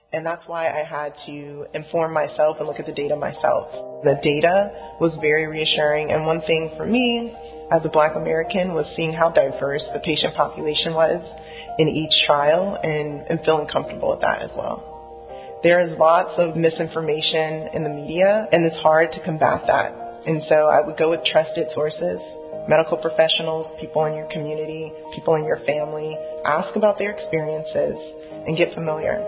And that's why I had to inform myself and look at the data myself. The data was very reassuring, and one thing for me as a Black American was seeing how diverse the patient population was in each trial and feeling comfortable with that as well. There is lots of misinformation in the media, and it's hard to combat that. And so I would go with trusted sources, medical professionals, people in your community, people in your family. Ask about their experiences and get familiar.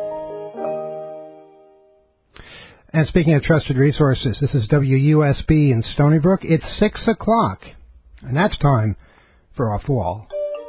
And speaking of trusted resources, this is WUSB in Stony Brook. It's 6 o'clock, and that's time for Off the Wall.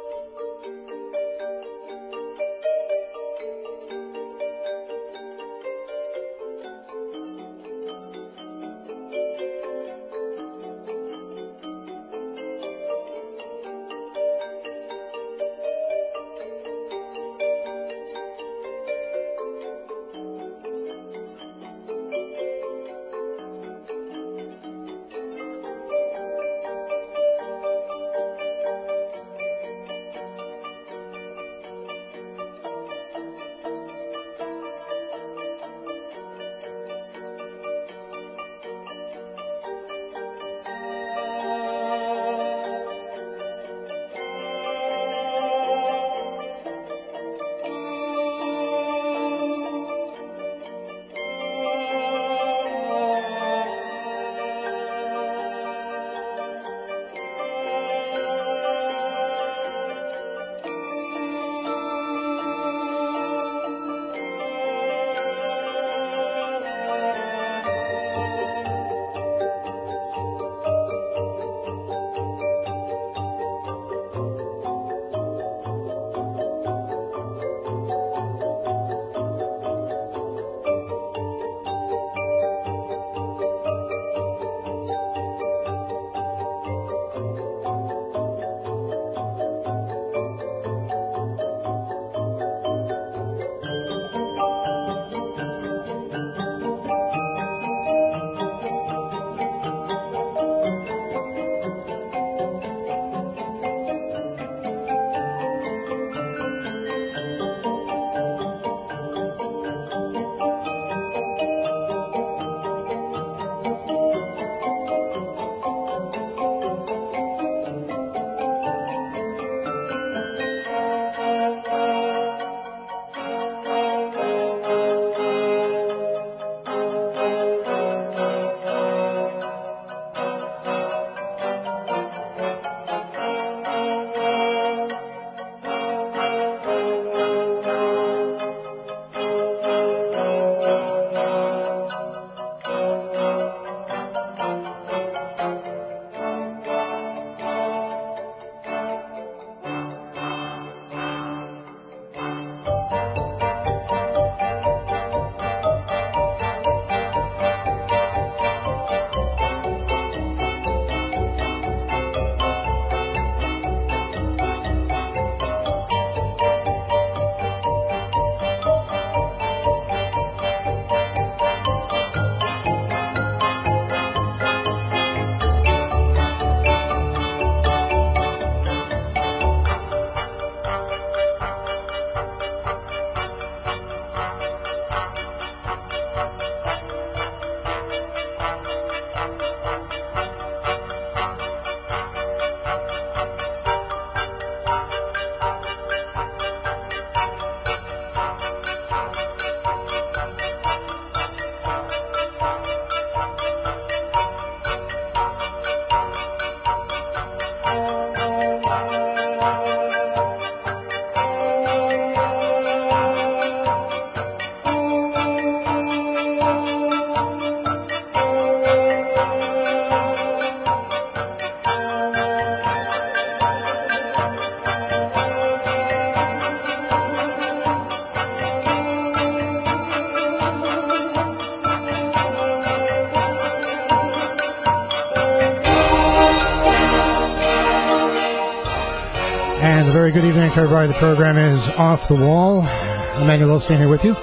And a very good evening to everybody. The program is Off the Wall. Emmanuel Olstein here with you.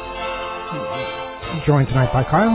Joined tonight by Kyle.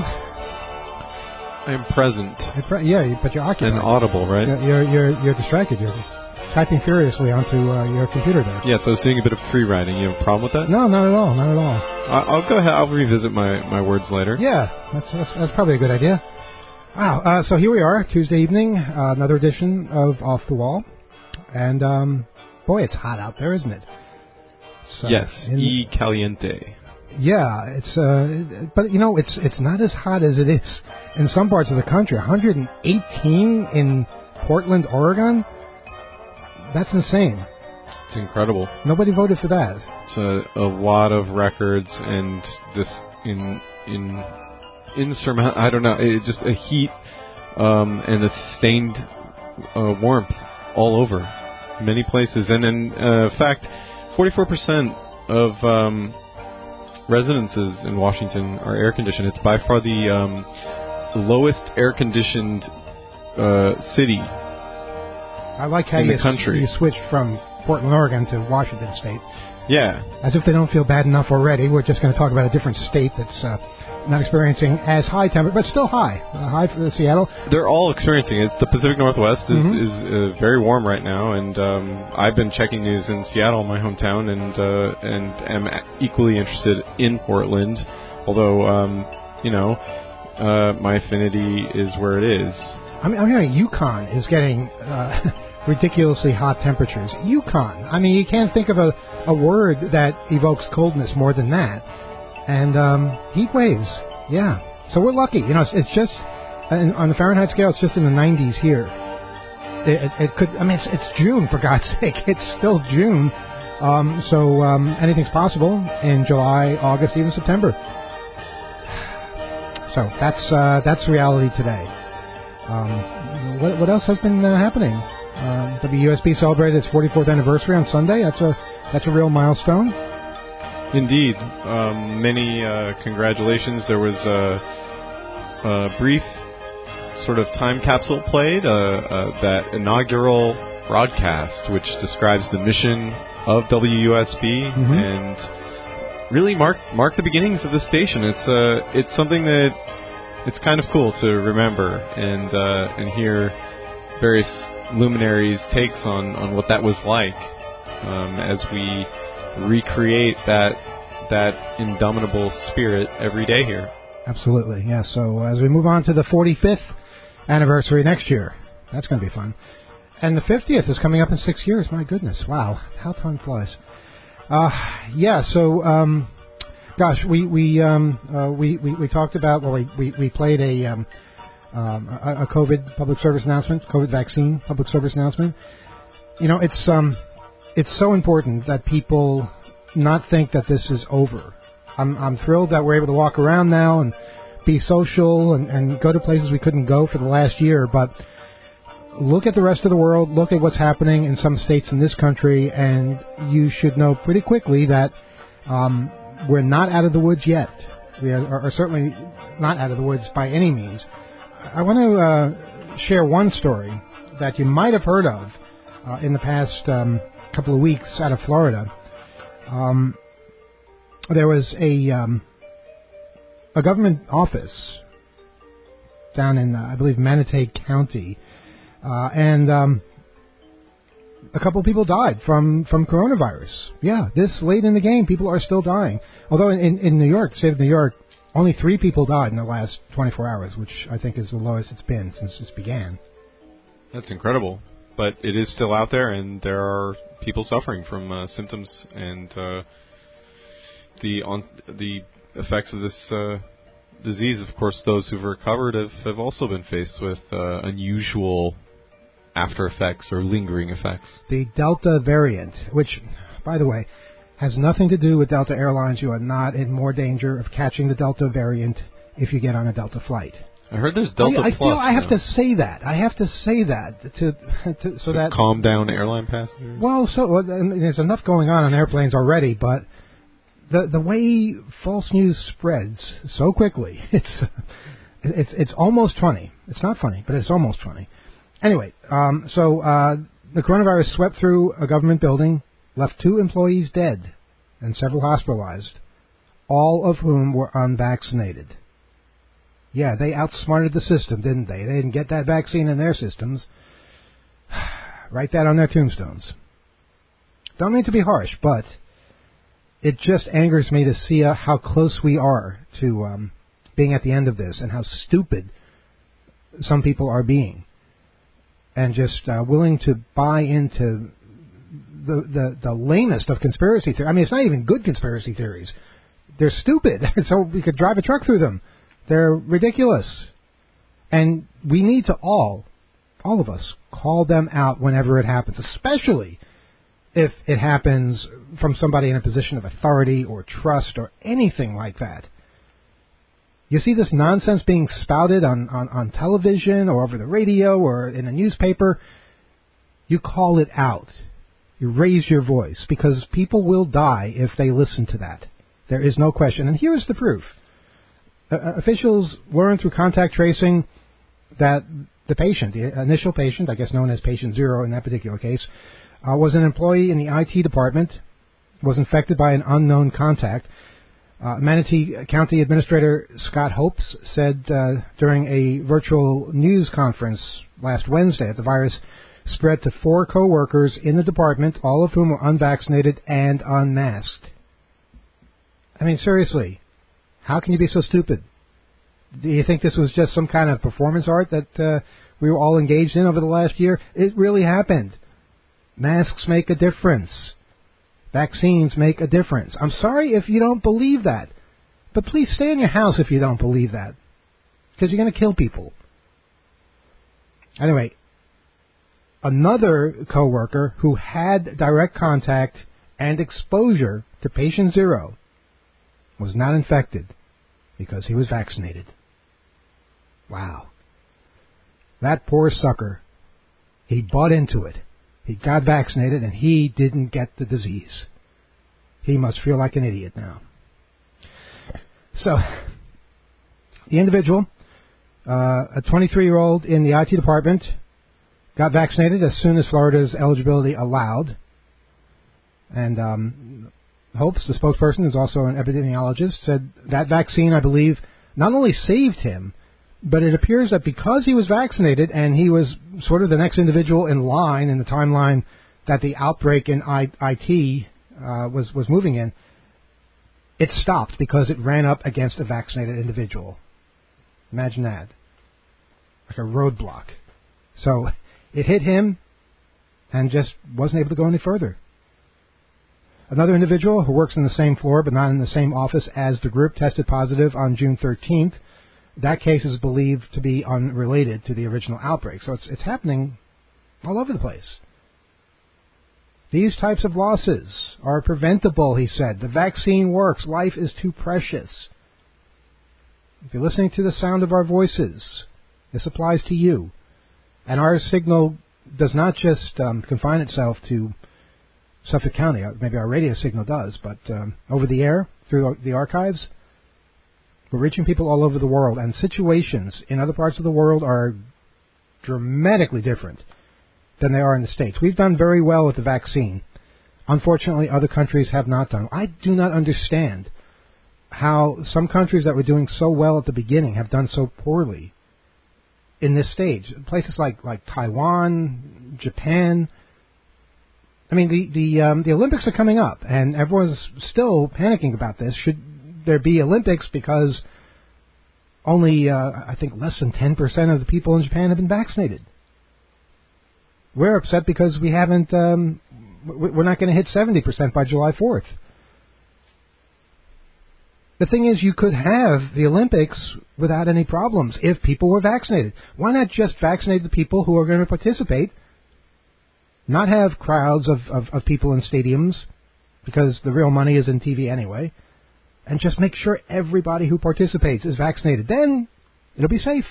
I'm present. Yeah, but you're occupied. And audible, right? You're distracted. typing furiously onto your computer there. Yes, I was doing a bit of free writing. You have a problem with that? No, not at all. Not at all. I'll go ahead. I'll revisit my words later. Yeah, that's probably a good idea. Wow. So here we are, Tuesday evening, another edition of Off the Wall. And, boy, it's hot out there, isn't it? So yes, y caliente. Yeah, it's but you know it's not as hot as it is in some parts of the country. 118 in Portland, Oregon. That's insane. It's incredible. Nobody voted for that. It's a lot of records and this insurmountable. I don't know. It's just a heat and a sustained warmth all over many places, and in fact, 44% of residences in Washington are air-conditioned. It's by far the lowest air-conditioned city I like how in the country. You switched from Portland, Oregon to Washington State. Yeah. As if they don't feel bad enough already. We're just going to talk about a different state that's not experiencing as high temperature, but still high. High for Seattle. They're all experiencing it. The Pacific Northwest is very warm right now, and I've been checking news in Seattle, my hometown, and am equally interested in Portland, although, my affinity is where it is. I'm hearing Yukon is getting ridiculously hot temperatures. Yukon. I mean, you can't think of a word that evokes coldness more than that. And heat waves, yeah. So we're lucky. You know, it's just, on the Fahrenheit scale, it's just in the 90s here. It could, I mean, it's June, for God's sake. It's still June. So anything's possible in July, August, even September. So that's reality today. What else has been happening? WUSB celebrated its 44th anniversary on Sunday. That's a real milestone. Indeed. Many congratulations. There was a brief sort of time capsule played, that inaugural broadcast, which describes the mission of WUSB and really marked the beginnings of the station. It's something that it's kind of cool to remember and hear various luminaries' takes on what that was like as we recreate that indomitable spirit every day here. Absolutely, yeah. So as we move on to the 45th anniversary next year, that's going to be fun. And the 50th is coming up in 6 years. My goodness, wow, how time flies. Yeah. So, gosh, we talked about. Well, we played a COVID public service announcement, COVID vaccine public service announcement. You know, it's so important that people not think that this is over. I'm thrilled that we're able to walk around now and be social and go to places we couldn't go for the last year. But look at the rest of the world. Look at what's happening in some states in this country, and you should know pretty quickly that we're not out of the woods yet. We are certainly not out of the woods by any means. I want to share one story that you might have heard of in the past couple of weeks out of Florida. There was a government office down in, I believe, Manatee County, and a couple of people died from coronavirus. Yeah, this late in the game, people are still dying. Although in New York, the state of New York, only 3 people died in the last 24 hours, which I think is the lowest it's been since this began. That's incredible. But it is still out there, and there are people suffering from symptoms and the effects of this disease. Of course, those who've recovered have also been faced with unusual after effects or lingering effects. The Delta variant, which, by the way, has nothing to do with Delta Airlines. You are not in more danger of catching the Delta variant if you get on a Delta flight. I heard there's Delta Plus. I feel I have to say that. to calm down airline passengers. Well, there's enough going on airplanes already, but the way false news spreads so quickly, it's almost funny. It's not funny, but it's almost funny. Anyway, the coronavirus swept through a government building, left 2 employees dead and several hospitalized, all of whom were unvaccinated. Yeah, they outsmarted the system, didn't they? They didn't get that vaccine in their systems. Write that on their tombstones. Don't mean to be harsh, but it just angers me to see how close we are to being at the end of this and how stupid some people are being. And just willing to buy into the lamest of conspiracy theories. I mean, it's not even good conspiracy theories. They're stupid, so we could drive a truck through them. They're ridiculous. And we need to all of us, call them out whenever it happens, especially if it happens from somebody in a position of authority or trust or anything like that. You see this nonsense being spouted on television or over the radio or in a newspaper, you call it out. You raise your voice, because people will die if they listen to that. There is no question. And here's the proof. Officials learned through contact tracing that the patient, the initial patient, I guess known as patient 0 in that particular case, was an employee in the IT department, was infected by an unknown contact. Manatee County Administrator Scott Hopes said during a virtual news conference last Wednesday that the virus spread to 4 co-workers in the department, all of whom were unvaccinated and unmasked. I mean, seriously, how can you be so stupid? Do you think this was just some kind of performance art that we were all engaged in over the last year? It really happened. Masks make a difference. Vaccines make a difference. I'm sorry if you don't believe that, but please stay in your house if you don't believe that, because you're going to kill people. Anyway, another coworker who had direct contact and exposure to patient 0 was not infected because he was vaccinated. Wow. That poor sucker. He bought into it. He got vaccinated and he didn't get the disease. He must feel like an idiot now. So, the individual, a 23-year-old in the IT department, got vaccinated as soon as Florida's eligibility allowed. And Hopes, the spokesperson, is also an epidemiologist, said that vaccine, I believe, not only saved him, but it appears that because he was vaccinated and he was sort of the next individual in line in the timeline that the outbreak in IT was moving in, it stopped because it ran up against a vaccinated individual. Imagine that. Like a roadblock. So it hit him and just wasn't able to go any further. Another individual who works on the same floor but not in the same office as the group tested positive on June 13th. That case is believed to be unrelated to the original outbreak. So it's happening all over the place. These types of losses are preventable, he said. The vaccine works. Life is too precious. If you're listening to the sound of our voices, this applies to you. And our signal does not just confine itself to Suffolk County. Maybe our radio signal does, but over the air, through the archives, we're reaching people all over the world, and situations in other parts of the world are dramatically different than they are in the States. We've done very well with the vaccine. Unfortunately, other countries have not done. I do not understand how some countries that were doing so well at the beginning have done so poorly in this stage. Places like Taiwan, Japan. I mean, the Olympics are coming up, and everyone's still panicking about this. Should there be Olympics because only, I think, less than 10% of the people in Japan have been vaccinated? We're upset because we haven't, we're not going to hit 70% by July 4th. The thing is, you could have the Olympics without any problems if people were vaccinated. Why not just vaccinate the people who are going to participate, not have crowds of people in stadiums, because the real money is in TV anyway, and just make sure everybody who participates is vaccinated. Then it'll be safe.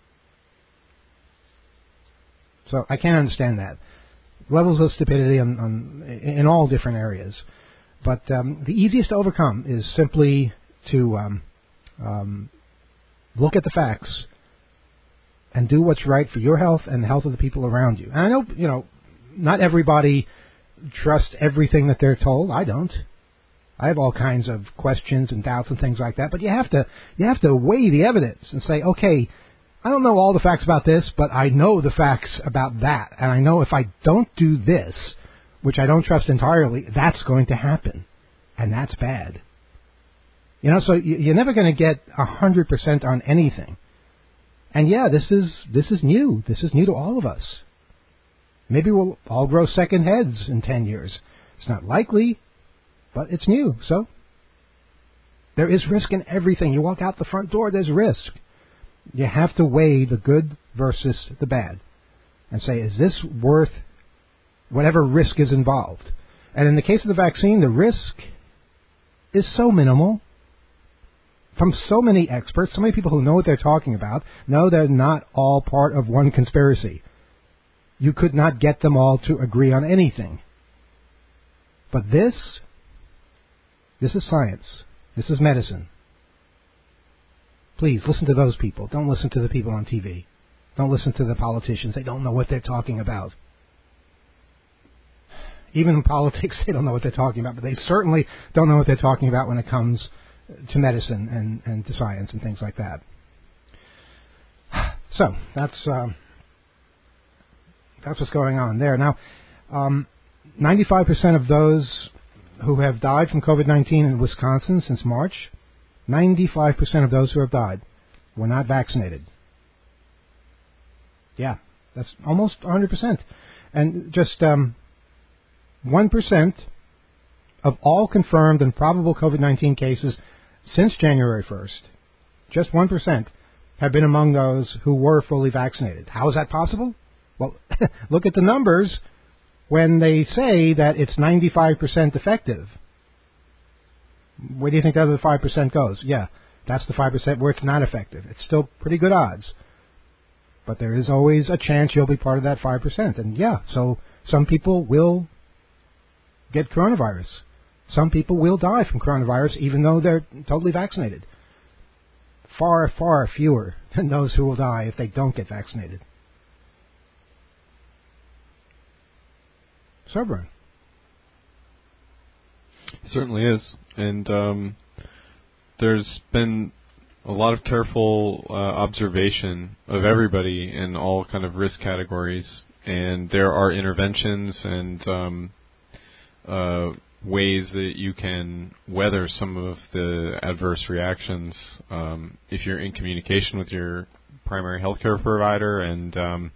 So I can't understand that. Levels of stupidity in all different areas. But the easiest to overcome is simply to look at the facts and do what's right for your health and the health of the people around you. And I know, not everybody trusts everything that they're told. I don't. I have all kinds of questions and doubts and things like that. But you have to weigh the evidence and say, okay, I don't know all the facts about this, but I know the facts about that. And I know if I don't do this, which I don't trust entirely, that's going to happen. And that's bad. You know, so you're never going to get 100% on anything. And yeah, this is new. This is new to all of us. Maybe we'll all grow second heads in 10 years. It's not likely, but it's new. So there is risk in everything. You walk out the front door, there's risk. You have to weigh the good versus the bad and say, is this worth whatever risk is involved? And in the case of the vaccine, the risk is so minimal. From so many experts, so many people who know what they're talking about, know they're not all part of one conspiracy. You could not get them all to agree on anything. But this is science. This is medicine. Please, listen to those people. Don't listen to the people on TV. Don't listen to the politicians. They don't know what they're talking about. Even in politics, they don't know what they're talking about, but they certainly don't know what they're talking about when it comes to medicine and to science and things like that. So, that's what's going on there. Now, 95% of those who have died from COVID-19 in Wisconsin since March, 95% of those who have died were not vaccinated. Yeah, that's almost 100%. And just 1% of all confirmed and probable COVID-19 cases since January 1st, just 1% have been among those who were fully vaccinated. How is that possible? Well, look at the numbers when they say that it's 95% effective. Where do you think the other 5% goes? Yeah, that's the 5% where it's not effective. It's still pretty good odds. But there is always a chance you'll be part of that 5%. And yeah, so some people will get coronavirus. Some people will die from coronavirus even though they're totally vaccinated. Far, far fewer than those who will die if they don't get vaccinated. Sobering. Certainly is. And there's been a lot of careful observation of everybody in all kind of risk categories. And there are interventions and ways that you can weather some of the adverse reactions if you're in communication with your primary healthcare provider and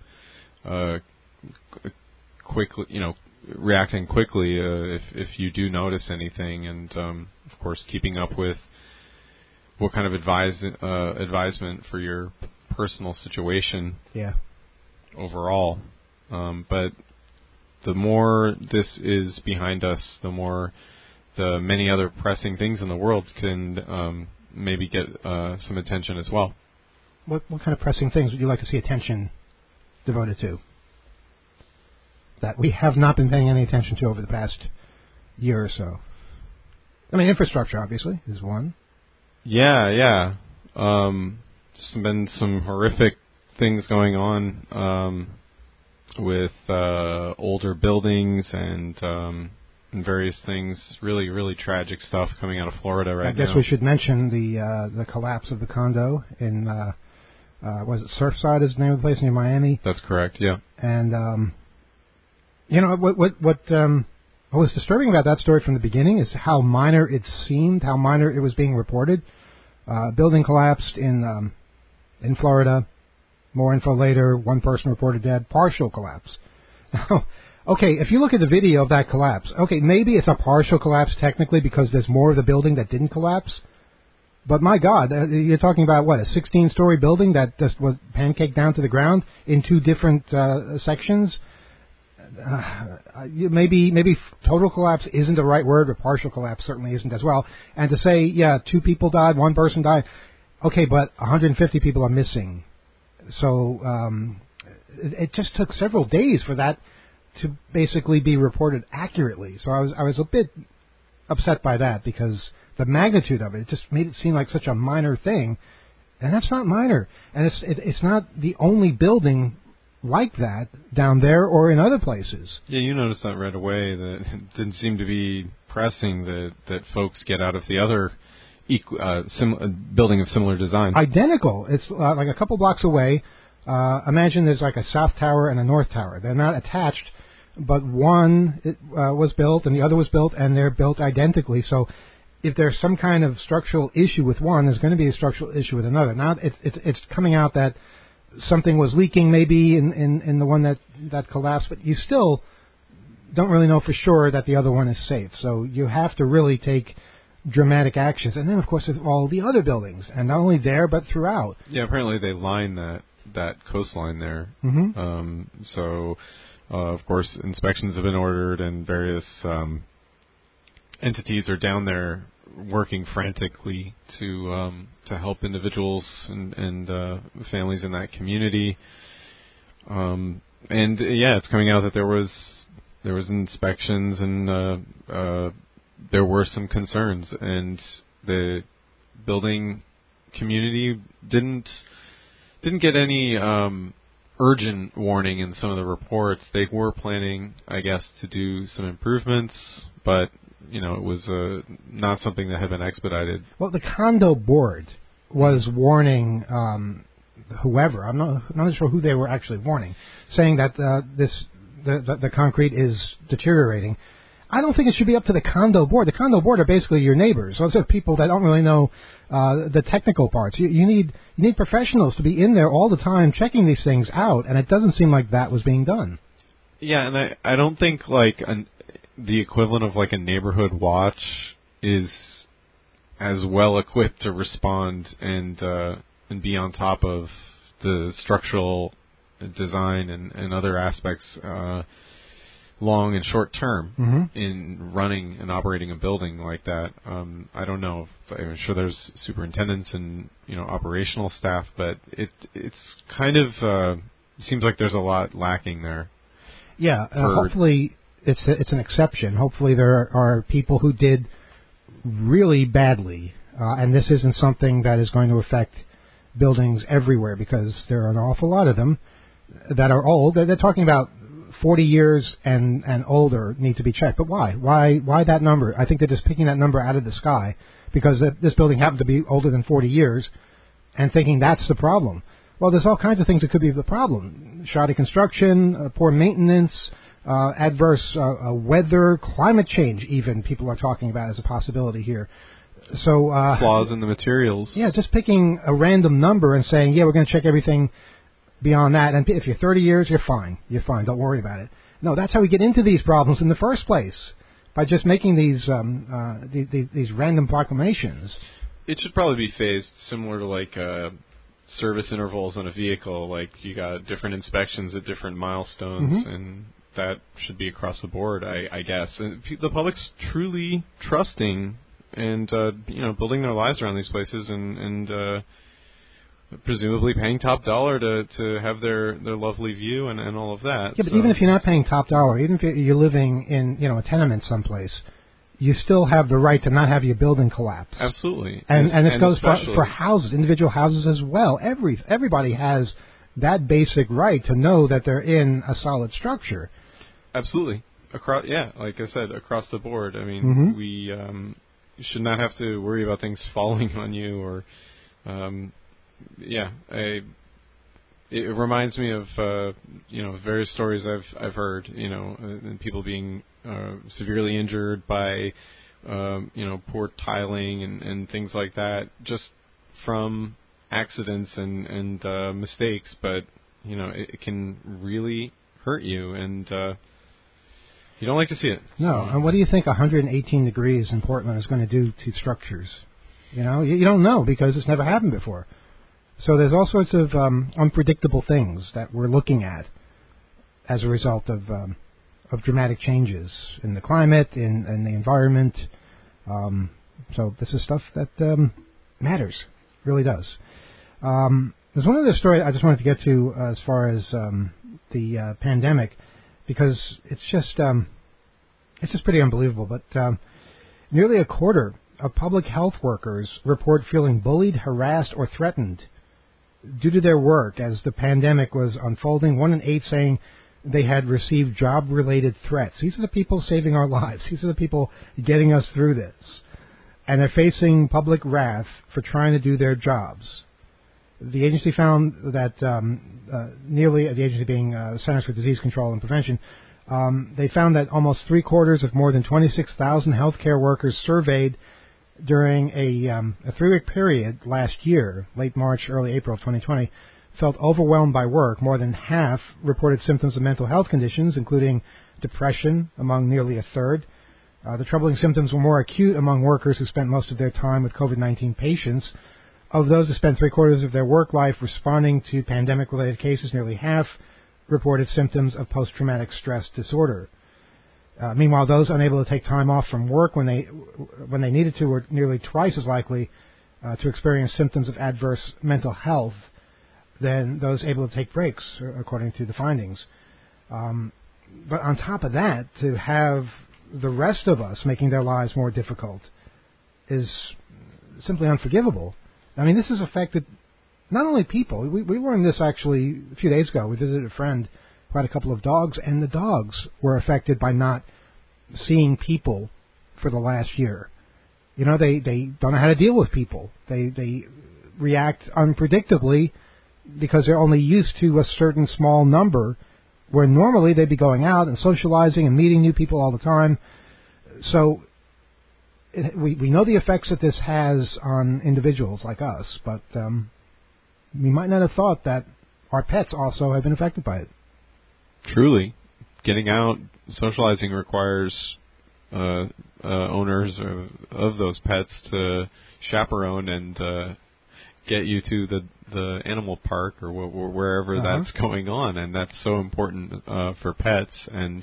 quickly, reacting quickly if you do notice anything, and of course keeping up with what kind of advisement for your personal situation. Yeah. Overall, but the more this is behind us, the more the many other pressing things in the world can maybe get some attention as well. What kind of pressing things would you like to see attention devoted to that we have not been paying any attention to over the past year or so? I mean, infrastructure, obviously, is one. Yeah. Just been some horrific things going on with older buildings and various things. Really, really tragic stuff coming out of Florida right now. I guess we should mention the collapse of the condo in, was it Surfside is the name of the place near Miami? That's correct, yeah. And, what was disturbing about that story from the beginning is how minor it seemed, how minor it was being reported. Building collapsed in Florida. More info later. One person reported dead. Partial collapse. Now, okay, if you look at the video of that collapse, okay, maybe it's a partial collapse technically because there's more of the building that didn't collapse. But my God, you're talking about what, a 16-story building that just was pancaked down to the ground in two different sections? Maybe total collapse isn't the right word, but partial collapse certainly isn't as well. And to say, yeah, 2 people died, 1 person died, okay, but 150 people are missing. So it just took several days for that to basically be reported accurately. So I was a bit upset by that because the magnitude of it just made it seem like such a minor thing, and that's not minor. And it's not the only building like that down there or in other places. Yeah, you noticed that right away. That it didn't seem to be pressing that folks get out of the other building of similar design. Identical. It's like a couple blocks away. Imagine there's like a south tower and a north tower. They're not attached, but one was built and the other was built, and they're built identically. So if there's some kind of structural issue with one, there's going to be a structural issue with another. Now it's coming out that something was leaking maybe in the one that collapsed, but you still don't really know for sure that the other one is safe. So you have to really take dramatic actions. And then, of course, there's all the other buildings, and not only there, but throughout. Yeah, apparently they line that coastline there. Mm-hmm. So, of course, inspections have been ordered, and various entities are down there working frantically to help individuals and families in that community. And yeah, it's coming out that there was inspections and there were some concerns, and the building community didn't get any urgent warning in some of the reports. They were planning, I guess, to do some improvements, but it was not something that had been expedited. Well, the condo board was warning whoever, I'm not sure who they were actually warning, saying that the concrete is deteriorating. I don't think it should be up to the condo board. The condo board are basically your neighbors. Those are people that don't really know the technical parts. You need professionals to be in there all the time checking these things out, and it doesn't seem like that was being done. Yeah, and I don't think the equivalent of like a neighborhood watch is as well equipped to respond and be on top of the structural design and other aspects long and short term in running and operating a building like that. I don't know. I'm sure there's superintendents and operational staff, but it's kind of seems like there's a lot lacking there. Yeah, hopefully it's an exception. Hopefully there are people who did really badly, and this isn't something that is going to affect buildings everywhere, because there are an awful lot of them that are old. They're talking about 40 years and older need to be checked. But why? Why that number? I think they're just picking that number out of the sky because this building happened to be older than 40 years and thinking that's the problem. Well, there's all kinds of things that could be the problem. Shoddy construction, poor maintenance, adverse weather, climate change even people are talking about as a possibility here. So flaws in the materials. Yeah, just picking a random number and saying, yeah, we're going to check everything beyond that, and if you're 30 years, you're fine. You're fine. Don't worry about it. No, that's how we get into these problems in the first place, by just making these random proclamations. It should probably be phased similar to like service intervals on a vehicle. Like you got different inspections at different milestones, and that should be across the board, I guess. And the public's truly trusting and building their lives around these places and presumably paying top dollar to have their lovely view and all of that. Yeah, but even if you're not paying top dollar, even if you're living in a tenement someplace, you still have the right to not have your building collapse. Absolutely. And this goes for houses, individual houses as well. Everybody has that basic right to know that they're in a solid structure. Absolutely. Like I said, across the board. I mean, we should not have to worry about things falling on you or it reminds me of various stories I've heard, and people being severely injured by poor tiling and things like that, just from accidents and mistakes. But it can really hurt you, and you don't like to see it. No, and what do you think 118 degrees in Portland is going to do to structures? You don't know because it's never happened before. So there's all sorts of unpredictable things that we're looking at as a result of dramatic changes in the climate, in the environment. So this is stuff that matters, really does. There's one other story I just wanted to get to as far as the pandemic, because it's just pretty unbelievable. But nearly a quarter of public health workers report feeling bullied, harassed, or threatened due to their work as the pandemic was unfolding. 1 in 8 saying they had received job-related threats. These are the people saving our lives. These are the people getting us through this. and they're facing public wrath for trying to do their jobs. The agency found that the agency being Centers for Disease Control and Prevention, they found that almost 3/4 of more than 26,000 healthcare workers surveyed during a 3-week period last year, late March, early April of 2020, felt overwhelmed by work. More than half reported symptoms of mental health conditions, including depression, among nearly a third. The troubling symptoms were more acute among workers who spent most of their time with COVID-19 patients. Of those who spent 3/4 of their work life responding to pandemic-related cases, nearly half reported symptoms of post-traumatic stress disorder. Meanwhile, those unable to take time off from work when they needed to were nearly twice as likely to experience symptoms of adverse mental health than those able to take breaks, according to the findings. But on top of that, to have the rest of us making their lives more difficult is simply unforgivable. I mean, this has affected not only people. We learned this actually a few days ago. We visited a friend who had a couple of dogs, and the dogs were affected by not seeing people for the last year. You know, they don't know how to deal with people. They react unpredictably because they're only used to a certain small number, where normally they'd be going out and socializing and meeting new people all the time. So we know the effects that this has on individuals like us, but we might not have thought that our pets also have been affected by it. Truly. Getting out, socializing requires owners of those pets to chaperone and get you to the animal park or wherever that's going on, and that's so important for pets. And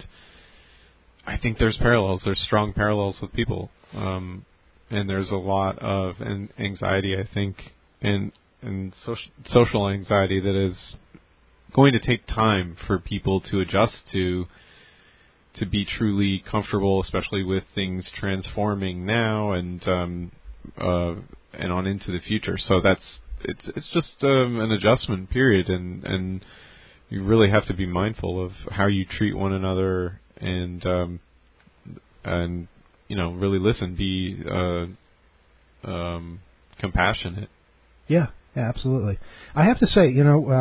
I think there's parallels. There's strong parallels with people, and there's a lot of anxiety, I think, and social anxiety that is going to take time for people to adjust to be truly comfortable, especially with things transforming now and on into the future. So it's just an adjustment period, and you really have to be mindful of how you treat one another, and really listen, be compassionate. Yeah, absolutely. I have to say,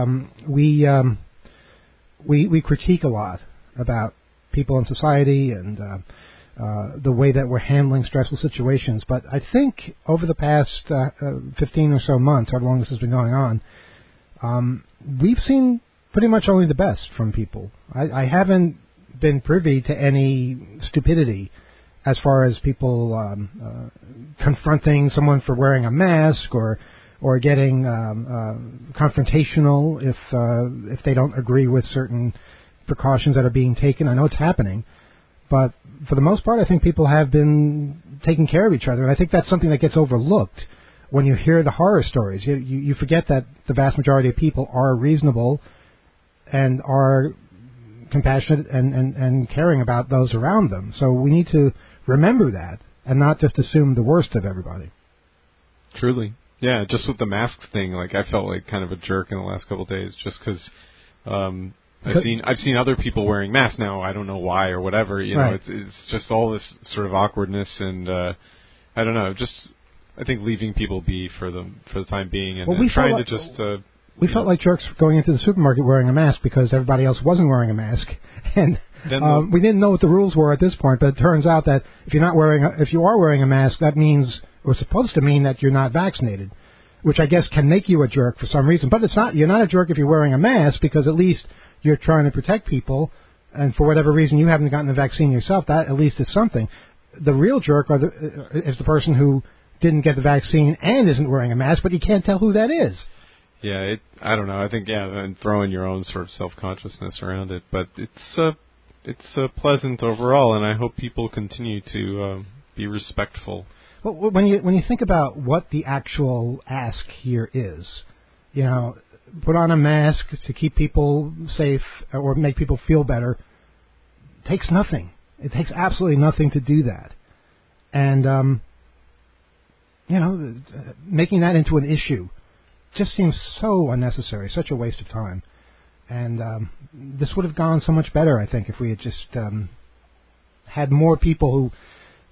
we critique a lot about people in society and the way that we're handling stressful situations. But I think over the past 15 or so months, how long this has been going on, we've seen pretty much only the best from people. I haven't been privy to any stupidity as far as people confronting someone for wearing a mask or getting confrontational if they don't agree with certain precautions that are being taken. I know it's happening, but for the most part, I think people have been taking care of each other, and I think that's something that gets overlooked when you hear the horror stories. You forget that the vast majority of people are reasonable and are compassionate and caring about those around them. So we need to remember that and not just assume the worst of everybody. Truly. Yeah, just with the masks thing, like I felt like kind of a jerk in the last couple of days, just because I've seen other people wearing masks now. I don't know why or whatever. Right. It's just all this sort of awkwardness, and I don't know. Just I think leaving people be for the time being, and trying to just. We felt like jerks going into the supermarket wearing a mask because everybody else wasn't wearing a mask, and we didn't know what the rules were at this point. But it turns out that if you are wearing a mask, that means, or it's supposed to mean, that you're not vaccinated, which I guess can make you a jerk for some reason. But it's not. You're not a jerk if you're wearing a mask, because at least you're trying to protect people, and for whatever reason you haven't gotten the vaccine yourself. That at least is something. The real jerk is the person who didn't get the vaccine and isn't wearing a mask, but you can't tell who that is. Yeah, I don't know. I think and throwing your own sort of self-consciousness around it, but it's pleasant overall, and I hope people continue to be respectful. Well, when you think about what the actual ask here is, put on a mask to keep people safe or make people feel better, takes nothing. It takes absolutely nothing to do that, and making that into an issue just seems so unnecessary, such a waste of time. And this would have gone so much better, I think, if we had just had more people who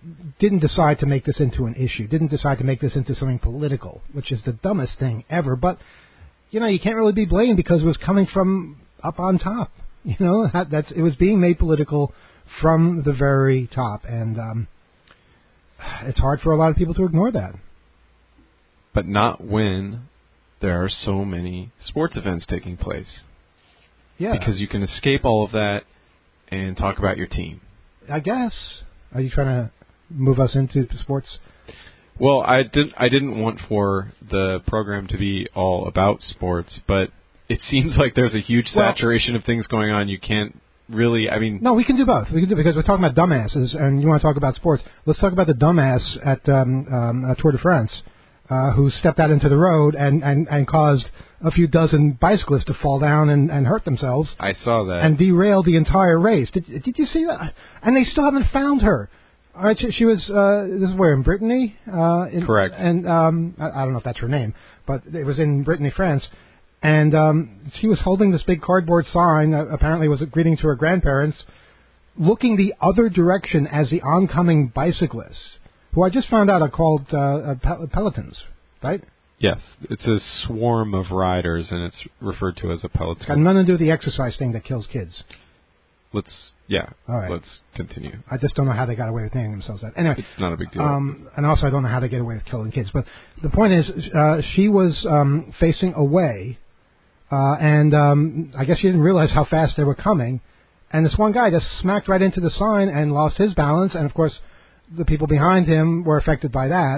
didn't decide to make this into an issue, didn't decide to make this into something political, which is the dumbest thing ever. But, you can't really be blamed because it was coming from up on top. It was being made political from the very top, and it's hard for a lot of people to ignore that. But not when there are so many sports events taking place. Yeah. Because you can escape all of that and talk about your team. I guess. Are you trying to move us into sports? Well, I didn't want for the program to be all about sports, but it seems like there's a huge saturation of things going on. You can't really, No, we can do both. Because we're talking about dumbasses, and you want to talk about sports. Let's talk about the dumbass at Tour de France who stepped out into the road and caused a few dozen bicyclists to fall down and hurt themselves. I saw that. And derailed the entire race. Did you see that? And they still haven't found her. All right, she was, this is where, in Brittany? Correct. And I don't know if that's her name, but it was in Brittany, France. And she was holding this big cardboard sign, apparently was a greeting to her grandparents, looking the other direction as the oncoming bicyclists, who I just found out are called pelotons, right? Yes, it's a swarm of riders, and it's referred to as a peloton. It's got nothing to do with the exercise thing that kills kids. All right. Let's continue. I just don't know how they got away with naming themselves that. Anyway, it's not a big deal. And also, I don't know how they get away with killing kids. But the point is, she was facing away, and I guess she didn't realize how fast they were coming. And this one guy just smacked right into the sign and lost his balance. And, of course, the people behind him were affected by that.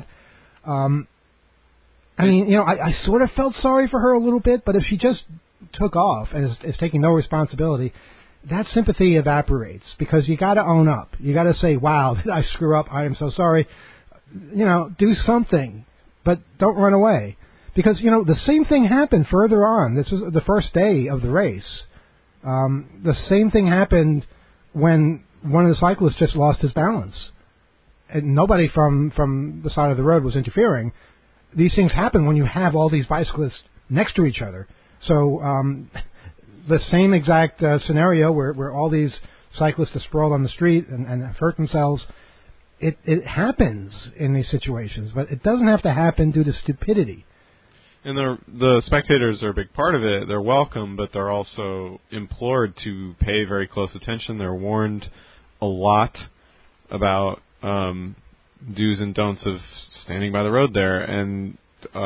I sort of felt sorry for her a little bit, but if she just took off and is taking no responsibility, that sympathy evaporates because you got to own up. You got to say, wow, did I screw up? I am so sorry. Do something, but don't run away. Because, the same thing happened further on. This was the first day of the race. The same thing happened when one of the cyclists just lost his balance. And nobody from the side of the road was interfering. These things happen when you have all these bicyclists next to each other. So the same exact scenario where all these cyclists are sprawled on the street and have hurt themselves, it happens in these situations, but it doesn't have to happen due to stupidity. And the spectators are a big part of it. They're welcome, but they're also implored to pay very close attention. They're warned a lot about do's and don'ts of standing by the road there, and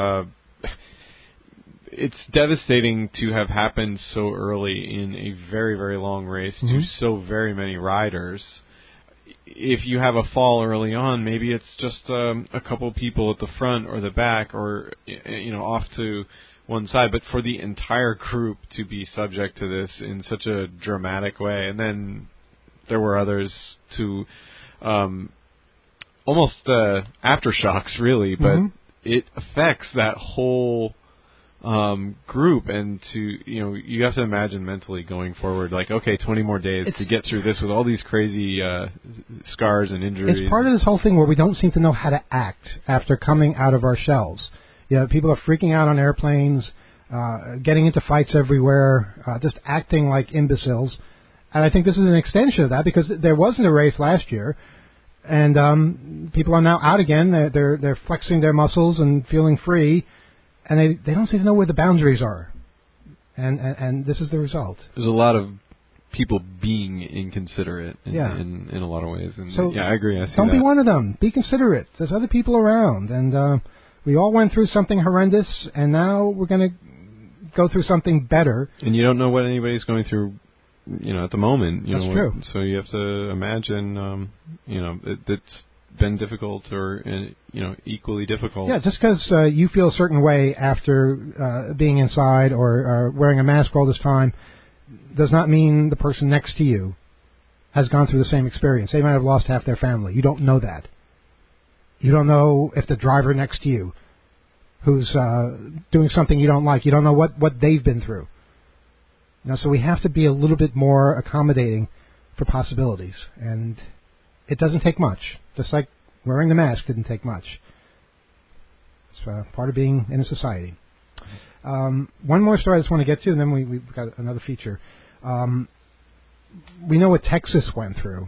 it's devastating to have happened so early in a very, very long race to so very many riders. If you have a fall early on, maybe it's just a couple people at the front or the back or off to one side, but for the entire group to be subject to this in such a dramatic way, and then there were others to almost aftershocks, really, but it affects that whole group, and you have to imagine mentally going forward, like, okay, 20 more days to get through this with all these crazy scars and injuries. It's part of this whole thing where we don't seem to know how to act after coming out of our shells. People are freaking out on airplanes, getting into fights everywhere, just acting like imbeciles. And I think this is an extension of that because there wasn't a race last year, and people are now out again. They're flexing their muscles and feeling free, and they don't seem to know where the boundaries are. And this is the result. There's a lot of people being inconsiderate in a lot of ways. And so I agree. I see don't be one of them. Be considerate. There's other people around, and we all went through something horrendous, and now we're going to go through something better. And you don't know what anybody's going through, at the moment. That's true. So you have to imagine, it's been difficult or, equally difficult. Yeah, just because you feel a certain way after being inside or wearing a mask all this time does not mean the person next to you has gone through the same experience. They might have lost half their family. You don't know that. You don't know if the driver next to you who's doing something you don't like, you don't know what they've been through. So we have to be a little bit more accommodating for possibilities. And it doesn't take much. Just like wearing the mask didn't take much. It's part of being in a society. One more story I just want to get to, and then we've got another feature. We know what Texas went through.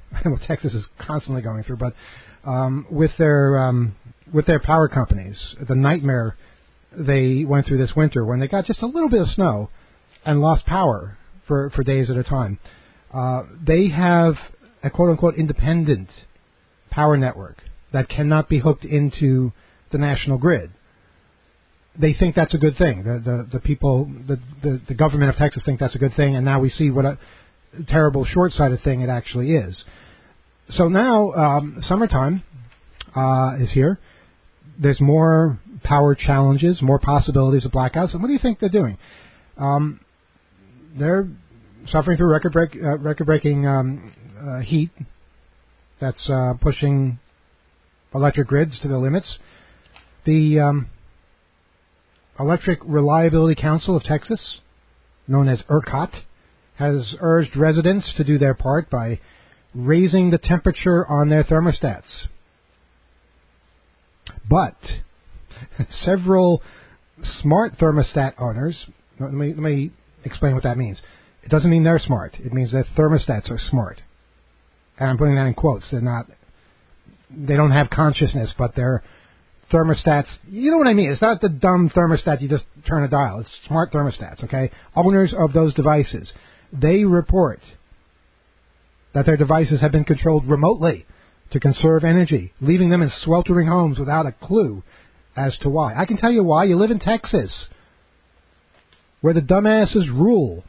what Texas is constantly going through, but with their power companies, the nightmare they went through this winter when they got just a little bit of snow and lost power for days at a time. They have a quote-unquote independent power network that cannot be hooked into the national grid. They think that's a good thing. The people, the government of Texas think that's a good thing, and now we see what a terrible short-sighted thing it actually is. So now summertime is here. There's more power challenges, more possibilities of blackouts. And what do you think they're doing? They're suffering through record-breaking heat that's pushing electric grids to the limits. The Electric Reliability Council of Texas, known as ERCOT, has urged residents to do their part by raising the temperature on their thermostats. But several smart thermostat owners, let me explain what that means. It doesn't mean they're smart. It means their thermostats are smart. And I'm putting that in quotes. They don't have consciousness, but they're thermostats. You know what I mean? It's not the dumb thermostat you just turn a dial. It's smart thermostats, okay? Owners of those devices, they report that their devices have been controlled remotely to conserve energy, leaving them in sweltering homes without a clue as to why. I can tell you why. You live in Texas, where the dumbasses rule.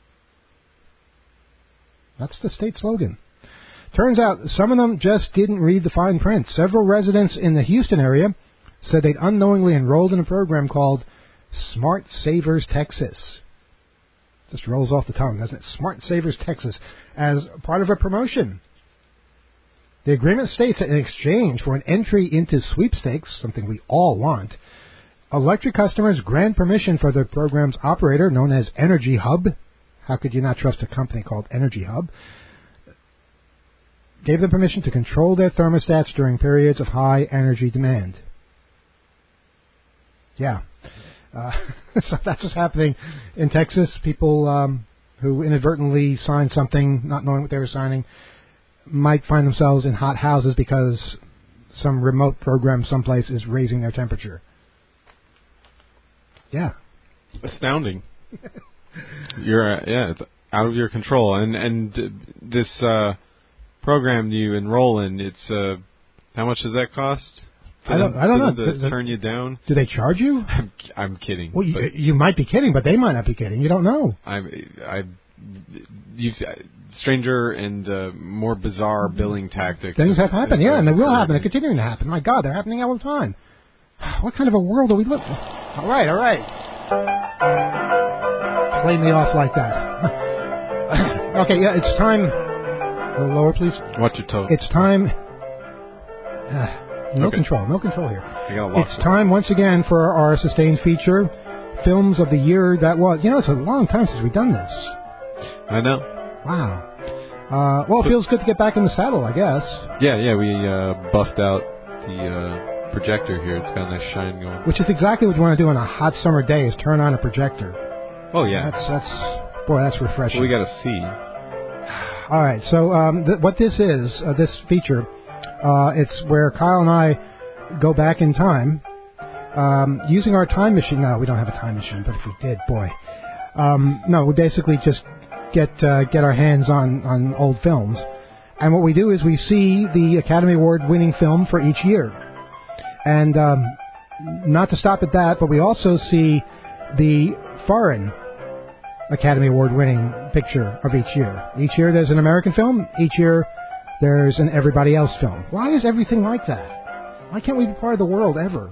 That's the state slogan. Turns out some of them just didn't read the fine print. Several residents in the Houston area said they'd unknowingly enrolled in a program called Smart Savers Texas. Just rolls off the tongue, doesn't it? Smart Savers Texas, as part of a promotion. The agreement states that in exchange for an entry into sweepstakes, something we all want, electric customers grant permission for the program's operator, known as Energy Hub. How could you not trust a company called Energy Hub? Gave them permission to control their thermostats during periods of high energy demand. Yeah. So that's what's happening in Texas. People who inadvertently signed something, not knowing what they were signing, might find themselves in hot houses because some remote program someplace is raising their temperature. Yeah. Astounding. It's out of your control. And this program you enroll in, it's how much does that cost? I don't know. To turn you down? Do they charge you? I'm kidding. Well, you might be kidding, but they might not be kidding. You don't know. Stranger and more bizarre billing tactics. Things have happened, and they will happen. They're continuing to happen. My God, they're happening all the time. What kind of a world are we living in? All right. Play me off like that. Okay, yeah, it's time. A little lower, please. Watch your toe. It's time. No control here. It's time once again for our sustained feature, Films of the Year That Was. You know, it's a long time since we've done this. I know. Wow. Well, it feels good to get back in the saddle, I guess. Yeah, we buffed out the projector here. It's got a nice shine going. Which is exactly what you want to do on a hot summer day, is turn on a projector. Oh, yeah. That's refreshing. Well, we got to see. All right, so what this is, this feature, it's where Kyle and I go back in time using our time machine. No, we don't have a time machine, but if we did, boy. No, we basically just get our hands on old films. And what we do is we see the Academy Award-winning film for each year. And not to stop at that, but we also see the foreign Academy Award-winning picture of each year. Each year there's an American film. Each year there's an everybody else film. Why is everything like that? Why can't we be part of the world ever?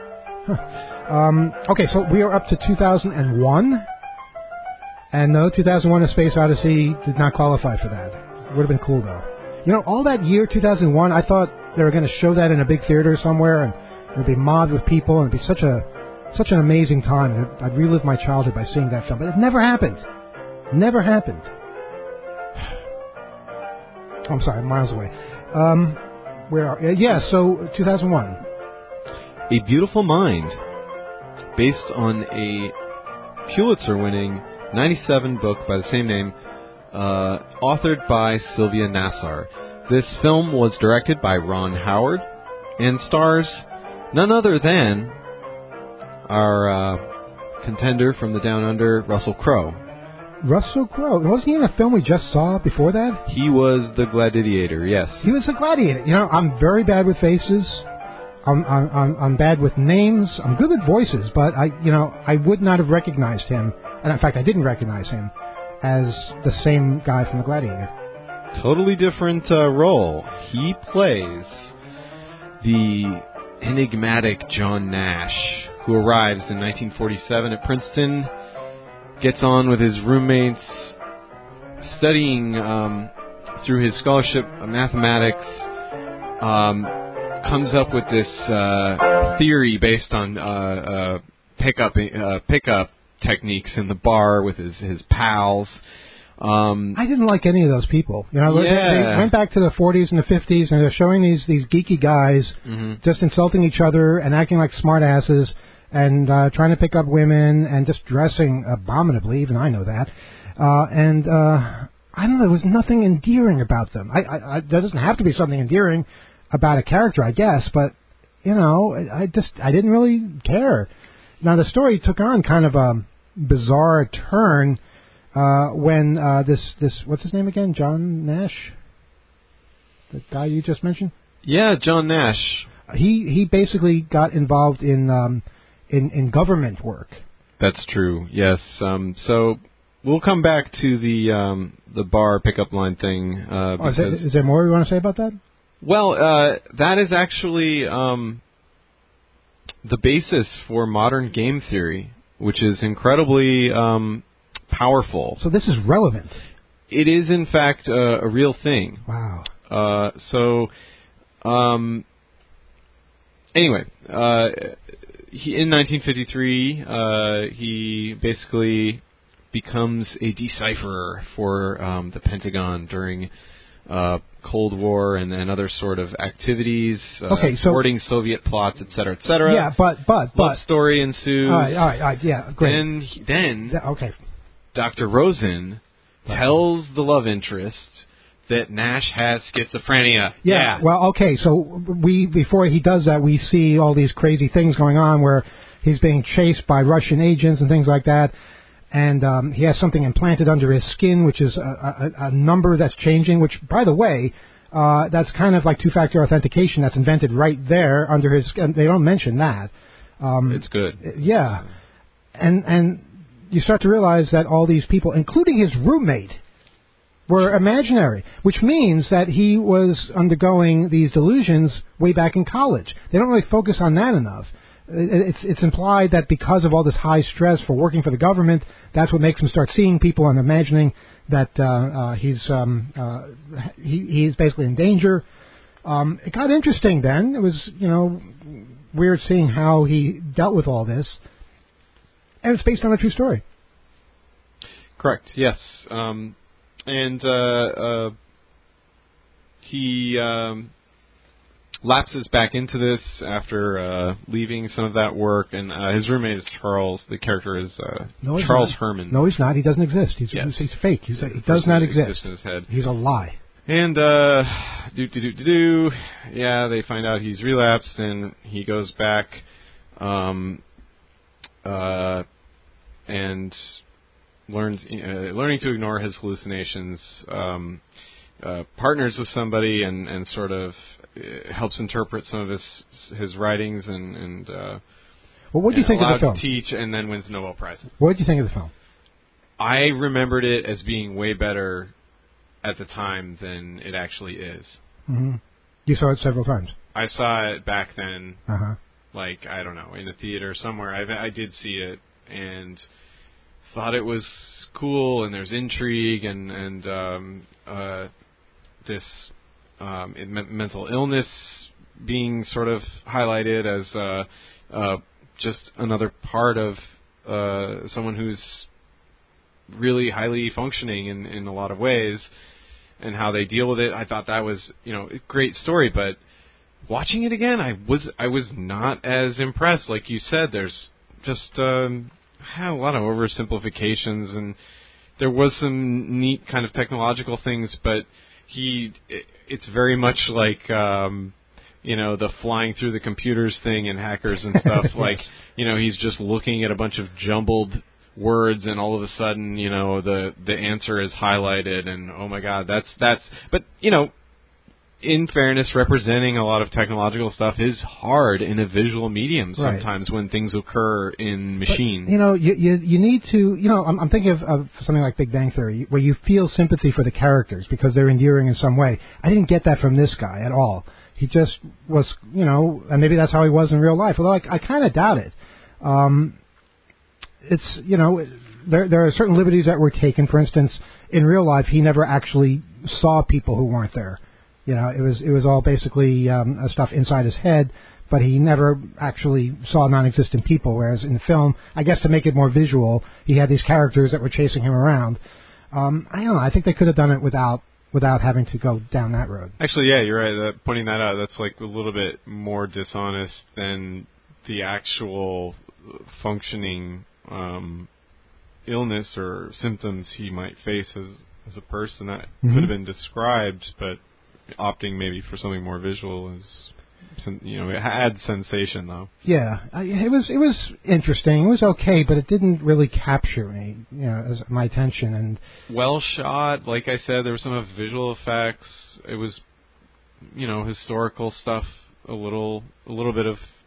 Okay, so we are up to 2001. And no, 2001 A Space Odyssey did not qualify for that. It would have been cool, though. You know, all that year, 2001, I thought they were going to show that in a big theater somewhere, and it would be mobbed with people, and it would be such an amazing time. I'd relive my childhood by seeing that film. But it never happened. Never happened. I'm sorry, I'm miles away. So 2001. A Beautiful Mind, based on a Pulitzer-winning 1997 book by the same name, authored by Sylvia Nassar. This film was directed by Ron Howard and stars none other than our contender from the Down Under, Russell Crowe. Russell Crowe. Wasn't he in a film we just saw before that? He was the gladiator, yes. He was a gladiator. You know, I'm very bad with faces. I'm bad with names. I'm good with voices, but I would not have recognized him. And in fact, I didn't recognize him as the same guy from The Gladiator. Totally different role. He plays the enigmatic John Nash, who arrives in 1947 at Princeton, gets on with his roommates, studying through his scholarship of mathematics, comes up with this theory based on pickup techniques in the bar with his pals. I didn't like any of those people. You know, yeah. They went back to the 40s and the 50s, and they're showing these geeky guys just insulting each other and acting like smartasses and trying to pick up women and just dressing abominably. Even I know that. I don't know. There was nothing endearing about them. There doesn't have to be something endearing about a character, I guess, but you know, I didn't really care. Now the story took on kind of a bizarre turn when this what's his name again? John Nash, the guy you just mentioned. Yeah, John Nash. He basically got involved in government work. That's true. Yes. So we'll come back to the bar pickup line thing. Is there more you want to say about that? Well, that is actually the basis for modern game theory, which is incredibly powerful. So this is relevant. It is, in fact, a real thing. Wow. Anyway, in 1953, he basically becomes a decipherer for the Pentagon during Cold War and other sort of activities, thwarting Soviet plots, et cetera. Yeah, but love story ensues. All right, yeah, great. Then okay. Dr. Rosen tells the love interest that Nash has schizophrenia. Yeah. Well, okay. So before he does that, we see all these crazy things going on where he's being chased by Russian agents and things like that. And he has something implanted under his skin, which is a number that's changing, which, by the way, that's kind of like two-factor authentication that's invented right there under his skin. They don't mention that. It's good. Yeah. And you start to realize that all these people, including his roommate, were imaginary, which means that he was undergoing these delusions way back in college. They don't really focus on that enough. It's implied that because of all this high stress for working for the government, that's what makes him start seeing people and imagining that he's basically in danger. It got interesting then. It was, weird seeing how he dealt with all this. And it's based on a true story. Correct, yes. He lapses back into this after leaving some of that work, and his roommate is Charles. The character is Charles Herman. No, he's not. He doesn't exist. He's fake. He does not exist. In his head. He's a lie. And yeah, they find out he's relapsed, and he goes back, and learning to ignore his hallucinations. Partners with somebody and sort of helps interpret some of his writings and well, what do you think of the film? To teach, and then wins the Nobel Prize. What did you think of the film? I remembered it as being way better at the time than it actually is. Mm-hmm. You saw it several times. I saw it back then, like, I don't know, in a theater somewhere. I did see it and thought it was cool, and there's intrigue and this mental illness being sort of highlighted as just another part of someone who's really highly functioning in a lot of ways, and how they deal with it. I thought that was a great story, but watching it again, I was not as impressed. Like you said, there's just had a lot of oversimplifications, and there was some neat kind of technological things, but it's very much like the flying through the computers thing and hackers and stuff. Yes. Like, he's just looking at a bunch of jumbled words, and all of a sudden, the answer is highlighted, and oh my God, that's. But in fairness, representing a lot of technological stuff is hard in a visual medium sometimes when things occur in machine. But, you need to, I'm thinking of something like Big Bang Theory, where you feel sympathy for the characters because they're endearing in some way. I didn't get that from this guy at all. He just was, and maybe that's how he was in real life, although I kind of doubt it. There are certain liberties that were taken. For instance, in real life, he never actually saw people who weren't there. It was all basically stuff inside his head, but he never actually saw non-existent people. Whereas in the film, I guess to make it more visual, he had these characters that were chasing him around. I don't know. I think they could have done it without having to go down that road. Actually, yeah, you're right. Pointing that out, that's like a little bit more dishonest than the actual functioning illness or symptoms he might face as a person. That could have been described, but opting maybe for something more visual is, it adds sensation though. Yeah, it was interesting. It was okay, but it didn't really capture me, as my attention. And well shot, like I said, there were some visual effects. It was, historical stuff, a little bit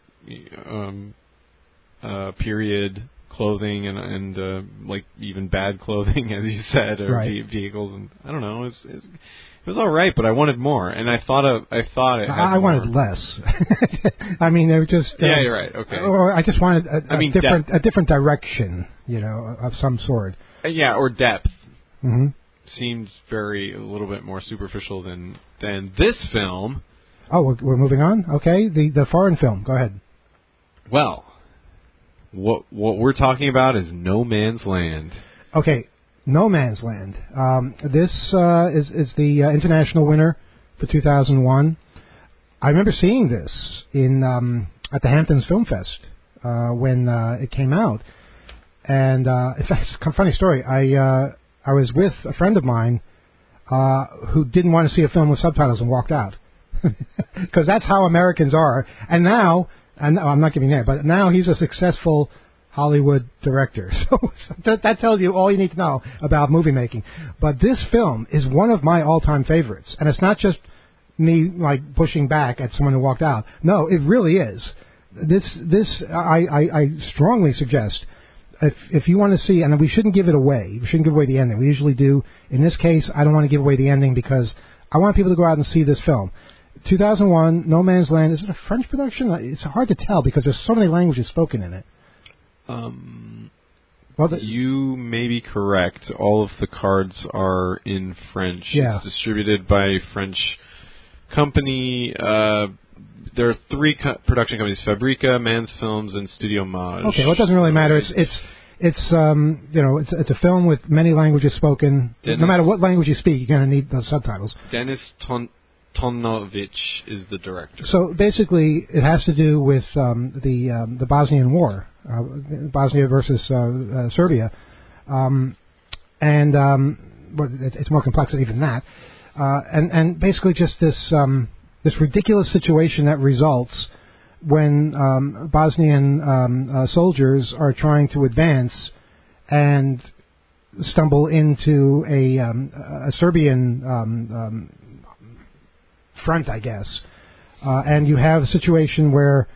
of period clothing and like even bad clothing, as you said, or vehicles, and I don't know. It was all right, but I wanted more, and I thought it had I wanted less. I mean, they were just yeah, you're right. Okay. Or I just wanted a different direction, of some sort. Yeah, or depth. Mm-hmm. Seemed a little bit more superficial than this film. Oh, we're moving on. Okay, the foreign film. Go ahead. Well, what we're talking about is No Man's Land. Okay. No Man's Land. This is the international winner for 2001. I remember seeing this at the Hamptons Film Fest when it came out. And in fact, it's a funny story. I was with a friend of mine who didn't want to see a film with subtitles and walked out. Because that's how Americans are. And now, I'm not giving that, but now he's a successful Hollywood director. So that tells you all you need to know about movie making. But this film is one of my all-time favorites. And it's not just me like pushing back at someone who walked out. No, it really is. I strongly suggest if you want to see, and we shouldn't give it away. We shouldn't give away the ending. We usually do. In this case, I don't want to give away the ending because I want people to go out and see this film. 2001, No Man's Land. Is it a French production? It's hard to tell because there's so many languages spoken in it. You may be correct. All of the cards are in French. Yeah. It's distributed by a French company. There are three production companies: Fabrica, Mans Films, and Studio Maj. Okay, well, it doesn't really matter. It's a film with many languages spoken. No matter what language you speak, you're going to need those subtitles. Denis Tonovic is the director. So basically, it has to do with the Bosnian War, Bosnia versus Serbia, but it's more complex than even that. And basically, just this ridiculous situation that results when Bosnian soldiers are trying to advance and stumble into a Serbian front, I guess. And you have a situation where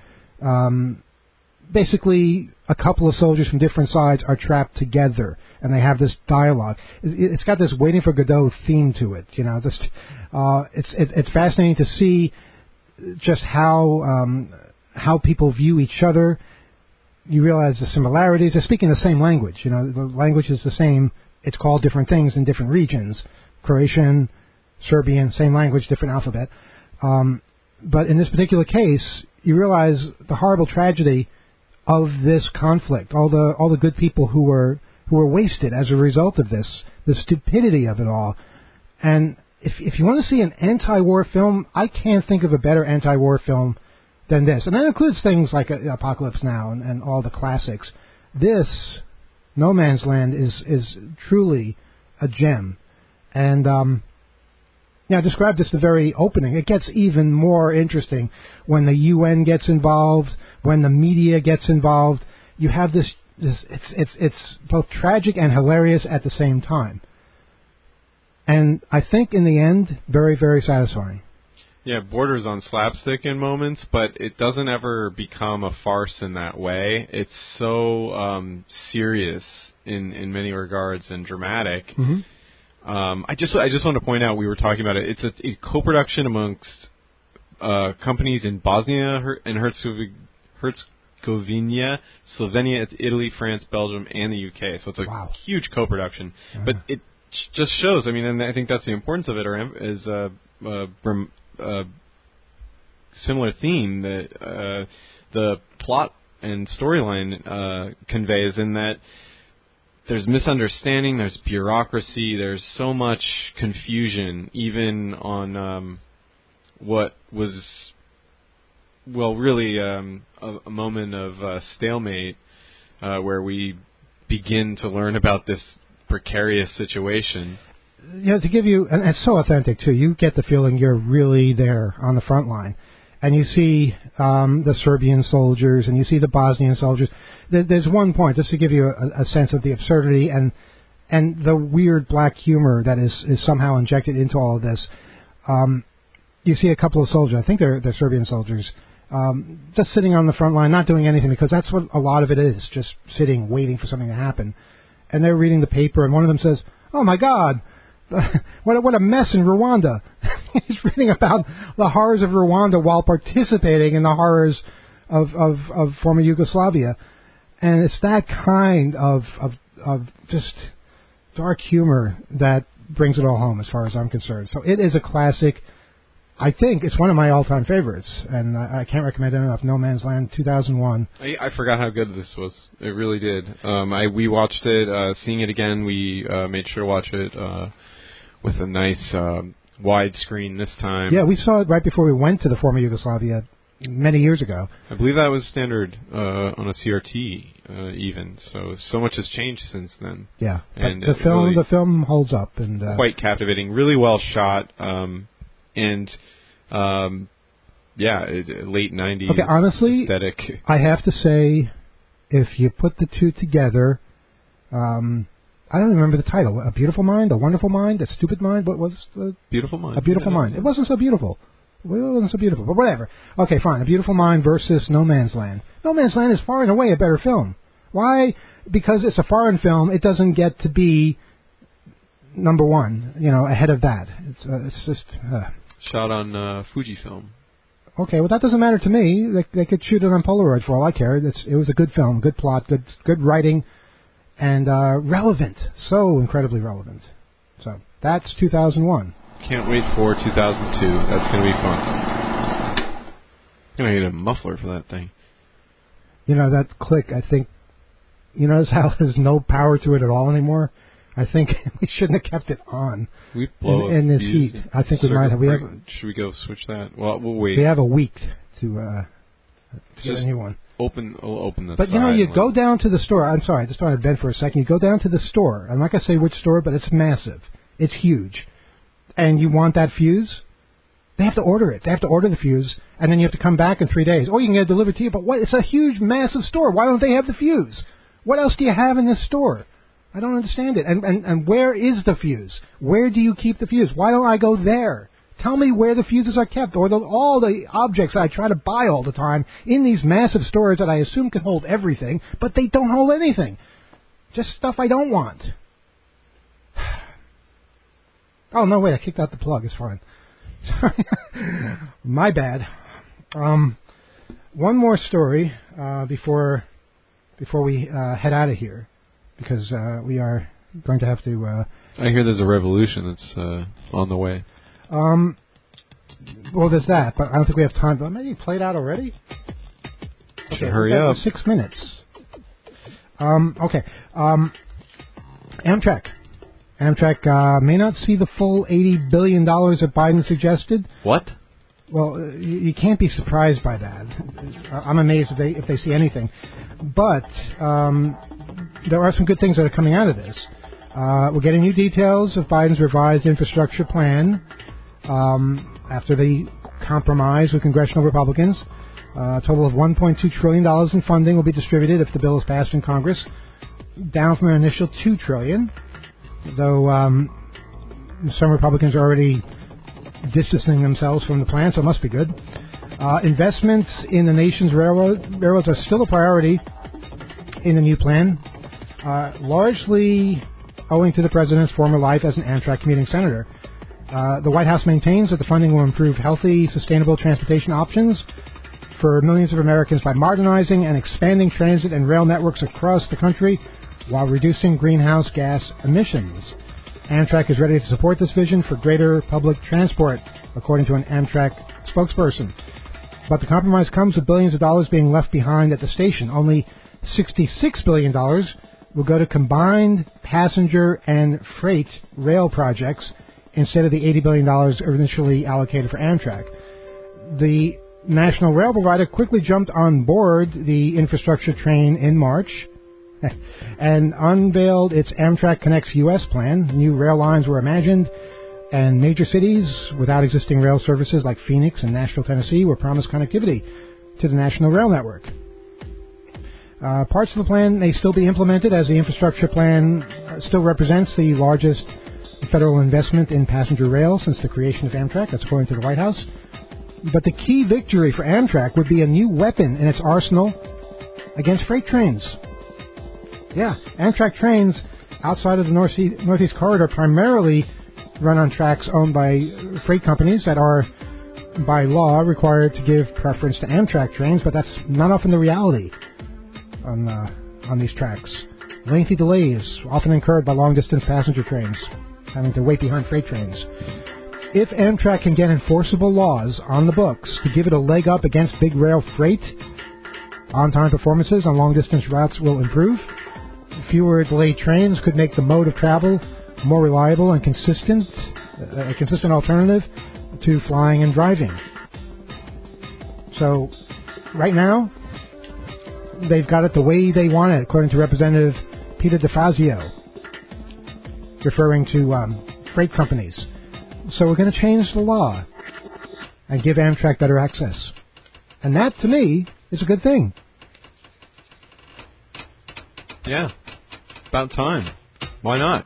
basically a couple of soldiers from different sides are trapped together, and they have this dialogue. It's got this Waiting for Godot theme to it. It's fascinating to see just how people view each other. You realize the similarities. They're speaking the same language. The language is the same. It's called different things in different regions. Croatian, Serbian, same language, different alphabet. But in this particular case, you realize the horrible tragedy of this conflict. All the good people who were wasted as a result of this, the stupidity of it all. And if you want to see an anti-war film, I can't think of a better anti-war film than this. And that includes things like Apocalypse Now and all the classics. This, No Man's Land, is truly a gem. And Now, describe just the very opening. It gets even more interesting when the UN gets involved, when the media gets involved. You have this it's both tragic and hilarious at the same time. And I think in the end, very, very satisfying. Yeah, borders on slapstick in moments, but it doesn't ever become a farce in that way. It's so serious in many regards and dramatic. Mm-hmm. I just want to point out, we were talking about it. It's a co-production amongst companies in Bosnia and Herzegovina, Slovenia, Italy, France, Belgium, and the UK. So it's a huge co-production. But it just shows. I mean, and I think that's the importance of it. Is similar theme that the plot and storyline conveys, in that there's misunderstanding, there's bureaucracy, there's so much confusion, even on what was, well, really a moment of stalemate, where we begin to learn about this precarious situation. You know, to give you, and it's so authentic too, you get the feeling you're really there on the front line. And you see the Serbian soldiers, and you see the Bosnian soldiers. There's one point, just to give you a sense of the absurdity and the weird black humor that is somehow injected into all of this. You see a couple of soldiers, I think they're Serbian soldiers, just sitting on the front line, not doing anything, because that's what a lot of it is, just sitting, waiting for something to happen. And they're reading the paper, and one of them says, "Oh my God, what a mess in Rwanda." He's reading about the horrors of Rwanda while participating in the horrors of former Yugoslavia. And it's that kind of just dark humor that brings it all home, as far as I'm concerned. So it is a classic. I think it's one of my all-time favorites, and I can't recommend it enough. No Man's Land, 2001. I forgot how good this was. It really did. We watched it. Seeing it again, we made sure to watch it with a nice widescreen this time. Yeah, we saw it right before we went to the former Yugoslavia many years ago. I believe that was standard on a CRT even. So much has changed since then. Yeah, and the film holds up, and quite captivating. Really well shot. And late 90s okay, honestly, aesthetic. I have to say, if you put the two together, I don't remember the title. A Beautiful Mind, A Wonderful Mind, A Stupid Mind. What was the Beautiful Mind? A Beautiful Mind. It wasn't so beautiful. Well, it wasn't so beautiful, but whatever. Okay, fine. A Beautiful Mind versus No Man's Land. No Man's Land is far and away a better film. Why? Because it's a foreign film. It doesn't get to be number one, ahead of that. It's just... Shot on Fujifilm. Okay, well, that doesn't matter to me. They could shoot it on Polaroid for all I care. It was a good film, good plot, good writing, and relevant. So incredibly relevant. So that's 2001. Can't wait for 2002. That's going to be fun. I'm going to get a muffler for that thing. That click, I think, notice how there's no power to it at all anymore? I think we shouldn't have kept it on in this heat. I think we might have. Should we go switch that? Well, we'll wait. We have a week to get a new one. I'll open this. But you go down to the store. I'm sorry, I just wanted to vent for a second. You go down to the store. I'm not going to say which store, but it's massive. It's huge. And you want that fuse? They have to order it. They have to order the fuse, and then you have to come back in 3 days. Or you can get it delivered to you. But what? It's a huge, massive store. Why don't they have the fuse? What else do you have in this store? I don't understand it. And where is the fuse? Where do you keep the fuse? Why don't I go there? Tell me where the fuses are kept, or all the objects I try to buy all the time in these massive stores that I assume can hold everything, but they don't hold anything. Just stuff I don't want. Oh, no, wait, I kicked out the plug. It's fine. My bad. One more story before we head out of here, because we are going to have to... I hear there's a revolution that's on the way. Well, there's that, but I don't think we have time. But maybe play it out already? Okay, hurry up. 6 minutes. Okay. Amtrak. Amtrak may not see the full $80 billion that Biden suggested. What? Well, you can't be surprised by that. I'm amazed if they see anything. But there are some good things that are coming out of this. We're getting new details of Biden's revised infrastructure plan. after the compromise with congressional Republicans. A total of $1.2 trillion in funding will be distributed if the bill is passed in Congress, down from an initial $2 trillion, though some Republicans are already distancing themselves from the plan, so it must be good. Investments in the nation's railroads are still a priority in the new plan, largely owing to the president's former life as an Amtrak commuting senator. The White House maintains that the funding will improve healthy, sustainable transportation options for millions of Americans by modernizing and expanding transit and rail networks across the country while reducing greenhouse gas emissions. Amtrak is ready to support this vision for greater public transport, according to an Amtrak spokesperson. But the compromise comes with billions of dollars being left behind at the station. Only $66 billion will go to combined passenger and freight rail projects instead of the $80 billion initially allocated for Amtrak. The national rail provider quickly jumped on board the infrastructure train in March and unveiled its Amtrak Connects U.S. plan. New rail lines were imagined, and major cities without existing rail services like Phoenix and Nashville, Tennessee, were promised connectivity to the national rail network. Parts of the plan may still be implemented, as the infrastructure plan still represents the largest federal investment in passenger rail since the creation of Amtrak. That's according to the White House. But the key victory for Amtrak would be a new weapon in its arsenal against freight trains. Yeah, Amtrak trains outside of the Northeast Corridor primarily run on tracks owned by freight companies that are, by law, required to give preference to Amtrak trains, but that's not often the reality on these tracks. Lengthy delays often incurred by long-distance passenger trains, having to wait behind freight trains. If Amtrak can get enforceable laws on the books to give it a leg up against big rail freight, on-time performances on long-distance routes will improve. Fewer delayed trains could make the mode of travel more reliable and consistent, a consistent alternative to flying and driving. So, right now, they've got it the way they want it, according to Representative Peter DeFazio, referring to freight companies. So we're going to change the law and give Amtrak better access. And that, to me, is a good thing. Yeah, about time. Why not?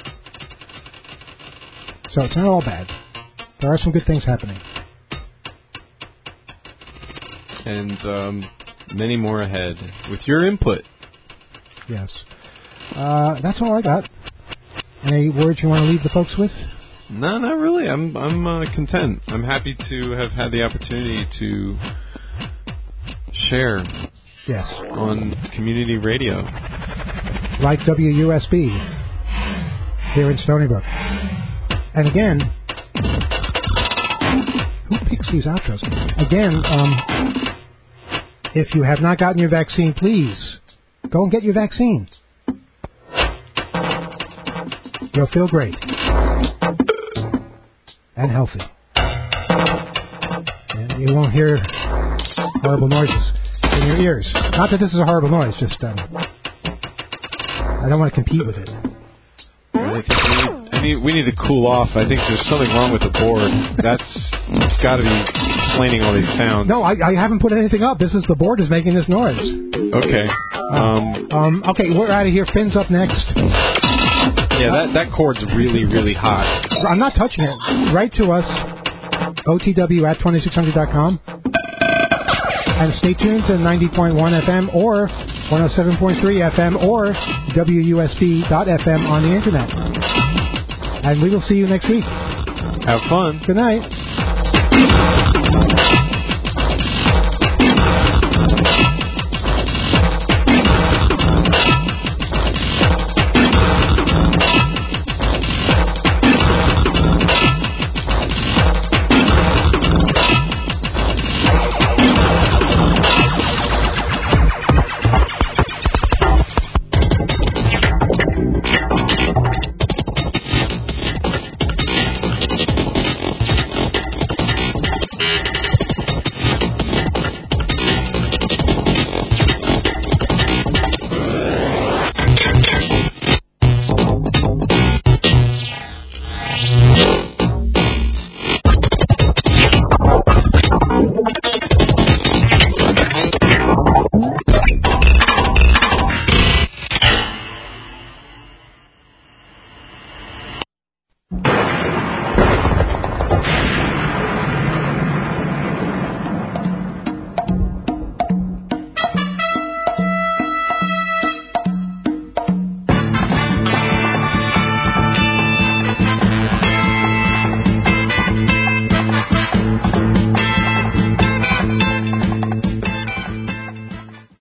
So it's not all bad. There are some good things happening. And many more ahead with your input. Yes. That's all I got. Any words you want to leave the folks with? No, not really. I'm content. I'm happy to have had the opportunity to share. Yes. On community radio. Like WUSB here in Stony Brook. And again, who picks these outros? Again, if you have not gotten your vaccine, please go and get your vaccine. You'll feel great. And healthy. And you won't hear horrible noises in your ears. Not that this is a horrible noise, just I don't want to compete with it. I think we need to cool off. I think there's something wrong with the board. That's got to be explaining all these sounds. No, I haven't put anything up. This is the board is making this noise. Okay. Okay, we're out of here. Finn's up next. Yeah, that cord's really, really hot. I'm not touching it. Write to us, otw@2600.com. And stay tuned to 90.1 FM or 107.3 FM or WUSB.FM on the internet. And we will see you next week. Have fun. Good night.